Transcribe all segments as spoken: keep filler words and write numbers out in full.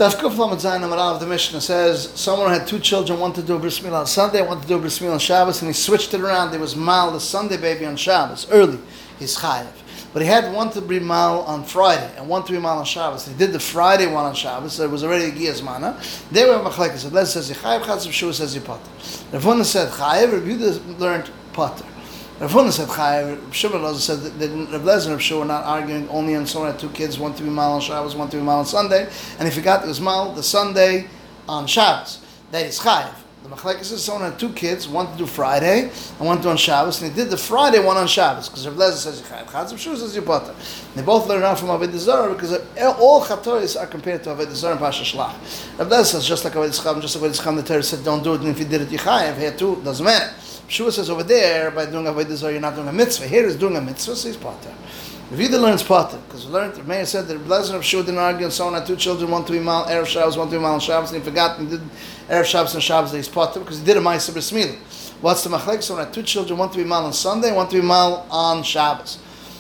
Daf Kuf Lamed Zayin Amud Aleph, the Mishnah says someone had two children, one to do a bris milah on Sunday, one to do a bris milah on Shabbos, and he switched it around. There was mal the Sunday baby on Shabbos early. He's chayav, but he had one to be mal on Friday and one to be mal on Shabbos. He did the Friday one on Shabbos, so it was already a giyaz mana. They were machlekes. Rav Lezer says he chayav, Chaz Rav Shua says he potter. Rav Huna said chayav, Rav Yehuda learned potter. Rav Huna said chayav. Rav Shimon said that Rav Lezer and Rav Shua were not arguing only on someone had two kids, one to be mal on Shabbos, one to be mal on Sunday, and if he got it was mal the Sunday on Shabbos, that is chayav. The machlekes is someone had two kids, one to do Friday and one to do on Shabbos, and he did the Friday one on Shabbos because Rav Lezer says chayav, Chaz Rav Shua says potter. They both learn out from Avodah Zarah because all chatoris are compared to Avodah Zarah and Pasha Shlach. Rav Lezer says just like Avodah Chacham, just like Avodah Chacham, the Torah said don't do it, and if you did it you chayav. Here too doesn't matter. Shua says over there, by doing Avodah Zarah, you're not doing a mitzvah. Here is doing a mitzvah, so he's potter. If either learns potter, because we learned, the Meir said that Rav Lezer and Shua didn't argue, and someone had two children, one to be mal Erev Shabbos, one to be mal on Shabbos, and he forgot and did Erev Shabbos and Shabbos that he's potter, because he did a ma'aser bris milah. What's the machlek? Someone had two children, one to be mal on Sunday, one to be mal on Shabbos.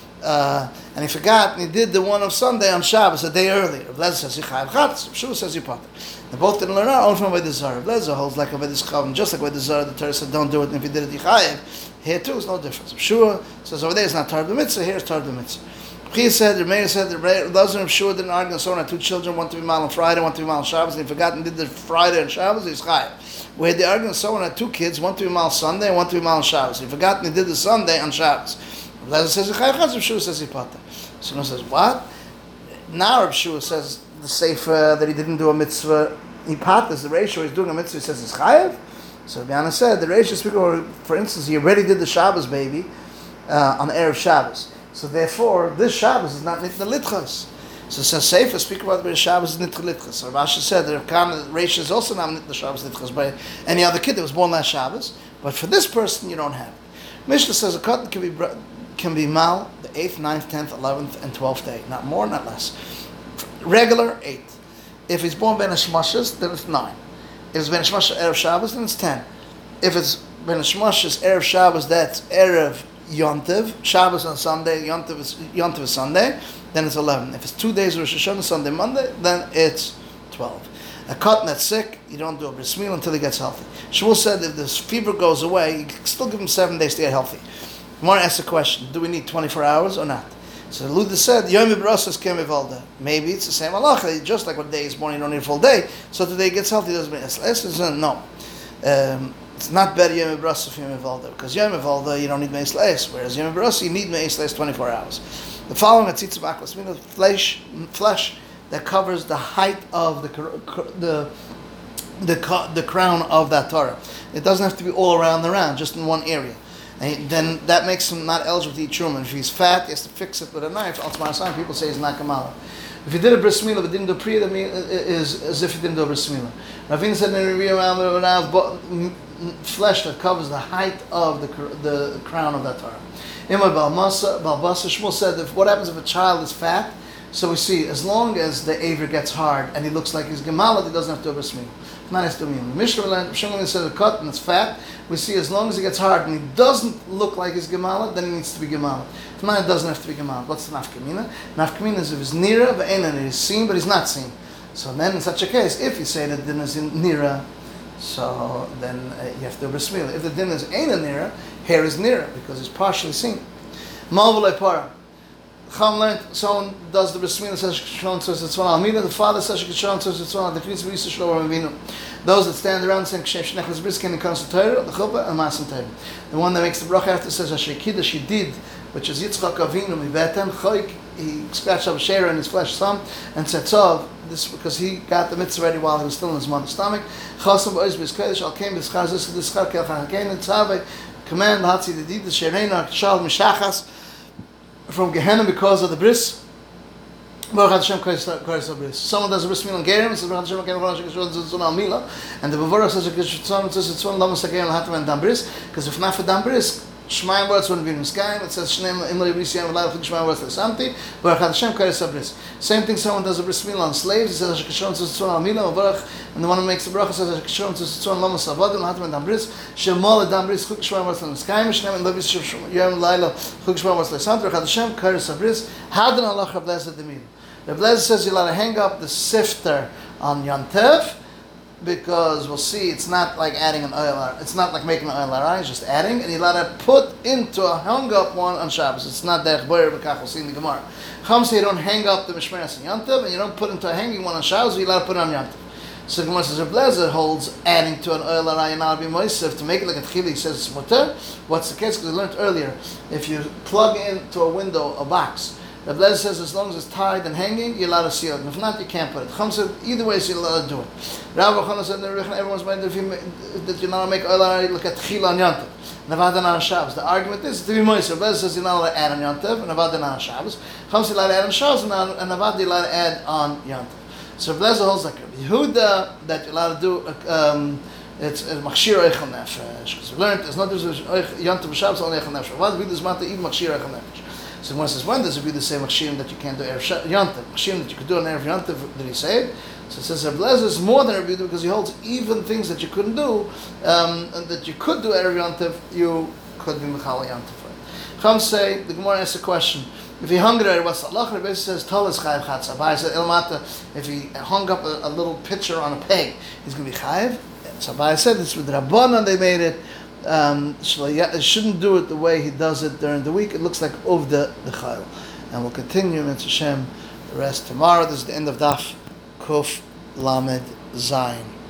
Uh, and he forgot, and he did the one of Sunday on Shabbos a day earlier. Rav Lezer says, Yichayev Chatz, Rav Shua says, Yipotter. They both didn't learn out, only from Avodah Zarah. Rav Lezer holds like Avodah Chacham, just like Avodah Zarah, the Torah said, don't do it, and if you did it, Yichayev. Here too is no difference. Rav Shua says, over there is not Torah b'mitzvah, here is Torah b'mitzvah. He said, the Meir said, the Rav Lezer and Rav Shua didn't argue, and someone had two children, one to be mal on Friday, one to be mal on Shabbos, and he forgot and did the Friday on Shabbos, he's chayav. Where they argued, someone had two kids, one to be mal Sunday, and one to be mal on Shabbos. He forgot and he did the Sunday on Shabbos. Rav Lezer says, Yichayev Chatz, Rav Shua says, Yipotter. So he says, what? Now Rav Shua says the sefer that he didn't do a mitzvah, he patters the ratio, he's doing a mitzvah, he says it's chayav. So Rabbi Yana said, the ratio speaker, for instance, he already did the Shabbos baby uh, on Erev Shabbos. So therefore, this Shabbos is not nitna litchas. So it says sefer, speak about the Shabbos is nitna litchas. So Rav Asher said the Rav ratio is also not nitna Shabbos litchas by any other kid that was born last Shabbos. But for this person, you don't have it. Mishnah says a cotton can be can be mal the eighth, ninth, tenth, eleventh, and twelfth day. Not more, not less. Regular, eight. If he's born Ben Hashmashas, then it's nine. If it's Ben Hashmashas Erev Shabbos, then it's ten. If it's Ben Hashmashas Erev Shabbos, that's Erev Yontiv. Shabbos on Sunday, Yontiv is, Yontiv is Sunday, then it's eleven. If it's two days Rosh Hashanah, Sunday, Monday, then it's twelve. A cotton that's sick, you don't do a bris milah until he gets healthy. Shmuel said if this fever goes away, you can still give him seven days to get healthy. Gemara asks a question: do we need twenty-four hours or not? So Luda said, Yom Brasas Kem Evalda. Maybe it's the same halacha. Just like what day is born, you don't need a full day. So today he gets healthy, doesn't mean it's less. No. Um, it's not better Yom Brasas Yom Evalda. Because Yom Evalda, you don't need Meis Leis. Whereas Yom Brasas, you need Meis Leis twenty-four hours. The following at Tzitz Baklas, meaning flesh, flesh that covers the height of the the the, the crown of that Torah. It doesn't have to be all around the round, just in one area. And then that makes him not eligible to eat truma. If he's fat, he has to fix it with a knife. Ultimately, people say he's not kamala. If he did a bris milah but didn't do priya, that is as if he didn't do a bris milah. Ravina said in the around flesh that covers the height of the the crown of that Torah. Imar Balbasa, Balbasa Shmuel said that what happens if a child is fat? So we see, as long as the aver gets hard and he looks like he's gemala, he doesn't have to do a bris milah. Not has to be. Mishnah Shmuel said a cut and it's fat. We see as long as he gets hard and he doesn't look like he's gemala, then he needs to be gemala. If not, it doesn't have to be gemala. What's the nafkamina? Nafkamina is if he's nira, but he's seen, but he's not seen. So then, in such a case, if you say that din is in nira, so then uh, you have to do bris milah. If the din is ain't a nira, hair is nira because it's partially seen. Malvulei para. Cham learned, someone does the bris milah, says Shon says it's one almina. The father says Shon says it's one. The Knis V'Yisa Shlomo Avinu. Those that stand around saying Kshem Shnechas Bris can come to Torah, the Chuppah and Masan Torah. The one that makes the bracha after says Asher Kiddush she did, which is Yitzchak Avinu Mibetem Choik. He scratched up a share in his flesh some and said Tzov. This because he got the mitzvah ready while he was still in his mother's stomach. Chasam B'Oz B'Yis Al Kem B'Schar Zis B'Schar Kel Chakein Tzavei command Hatzi the Did the Shereina Shal Mishachas from Gehenna because of the bris. Someone does a bris milah on Gerim, says Baruch Hashem Gerim Mila, and the Bavura says it's one Lama Sakeim Hatam and Dambris, because if not for Dambris, Shemaim words wouldn't be in the sky. It says Shneim Imli B'Yisiyam V'Lai L'Chid Shemaim words L'Samti. Baruch Hashem Kares Abris. Same thing. Someone does a bris milah on slaves. He says Hashkashon Tzitzon Al Mila Baruch, and the one who makes the bracha says Hashkashon Tzitzon Lama Savadim Hatam and Dambris. Shemol Dambris Chuk Shemaim words L'Skai. Shneim Imli B'Yisiyam Laila Chuk Shemaim words L'Samti. Baruch Hashem Kares Abris. Hadan Allah Rav Lezer Demir. Rav Lezer says you're allowed to hang up the sifter on Yantev, because we'll see it's not like adding an oil, it's not like making an oil arai, it's just adding, and you're allowed to put into a hung up one on Shabbos. It's not derech boyer b'kach, we'll see in the Gemara. Chum say you don't hang up the mishmeres on Yantev, and you don't put into a hanging one on Shabbos, you're allowed to put it on Yantev. So the Gemara says, Reb Lezer holds adding to an oil arai and not be moisef to make it like a tchili. He says it's mutter. What's the case? Because we learned earlier, if you plug into a window a box, Reb Lezer says as long as it's tied and hanging, you're allowed to seal it. And if not, you can't put it. Chum said either way, so you're allowed to do it. Rav Chana said everyone's mind if you that you're not allowed to make oil arai, look at tchila on Yantav. Navadan on Shabbos. The argument is to be moisef. Reb Lezer says you're not allowed to add on Yantav, and Navadan on Shabbos. Chum said you're allowed to add on Shabbos, and Navadan you're allowed to add on Yantav. So Reb Lezer holds like Yehuda that you're allowed to do. Um, it's machshir eichel nefesh because we learned there's not there's Yantav Shabbos only eichel nefesh. What we do is matter even machshir eichel nefesh. So one says when does it be the same machshir that you can't do erev Yantav? Machshir that you could do on erev Yantav did he say it? So it says Reb Lezer is more than Reb Yehuda because he holds even things that you couldn't do um, and that you could do erev Yantav you could be mechal Yantav. Chum say the Gemara asks a question. If he hung it already, what's the halacha? It basically says, Tal is chayiv chatzah. Abai said, Ilmata, if he hung up a, a little pitcher on a peg, he's going to be chayiv. So Abai said, it's with Rabbanan they made it. Um, it shouldn't do it the way he does it during the week. It looks like of the, the chayil. And we'll continue, Mitzvah Shem, the rest tomorrow. This is the end of Daf Kuf Lamed Zayin.